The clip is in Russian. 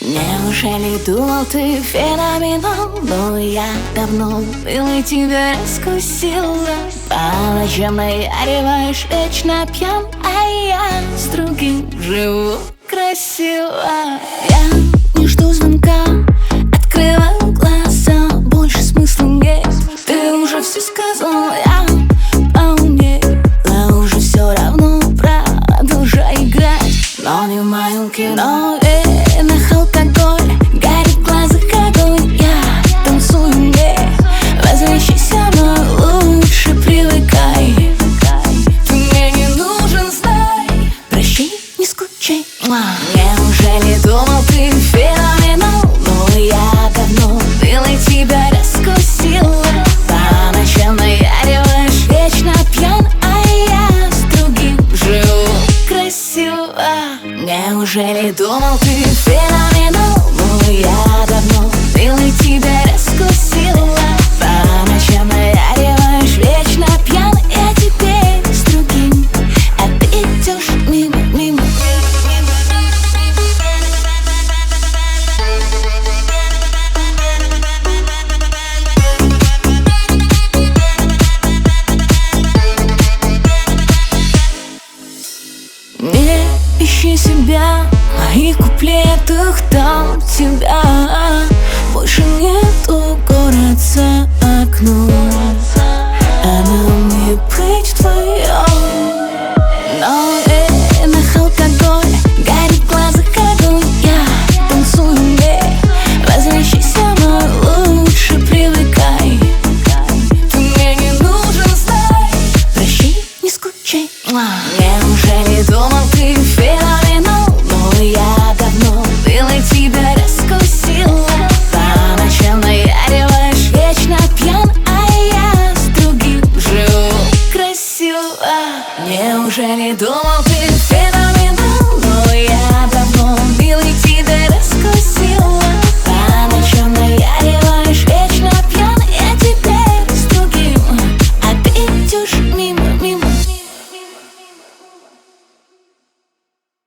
Неужели думал ты феноменал? Но я давно было тебя раскусила. По ночам наяриваешь вечно пьян, а я с другим живу красиво. Я не жду звонка, открываю глаза, больше смысла нет. Ты уже все сказал, я поумнела, уже все равно продолжай играть. Но не в моем кино, алкоголь, горит в глазах огонь. Я танцую, мне возвращайся, но лучше привыкай. Ты мне не нужен, знай, прощай, не скучай. Неужели думал ты феноменал? Но я давно было тебя раскусила. По ночам наяриваешь вечно пьян, а я с другим живу красиво. Неужели думал ты феноменал? Но я давно было тебя раскусила. По ночам наяриваешь вечно пьян, я теперь с другим, а ты идешь мимо. Не ищи себя в моих куплетах, там тебя больше нету. Город за окном, а нам не быть вдвоем. Но алкоголь, горит в глазах огонь. Я танцую, мне возвращайся, но лучше привыкай. Ты мне не нужен, знай, прощай, не скучай. Неужели думал ты феноменал? Но я давно было тебя раскусила. По ночам наяриваешь вечно пьян, а я с другим живу красиво. Неужели думал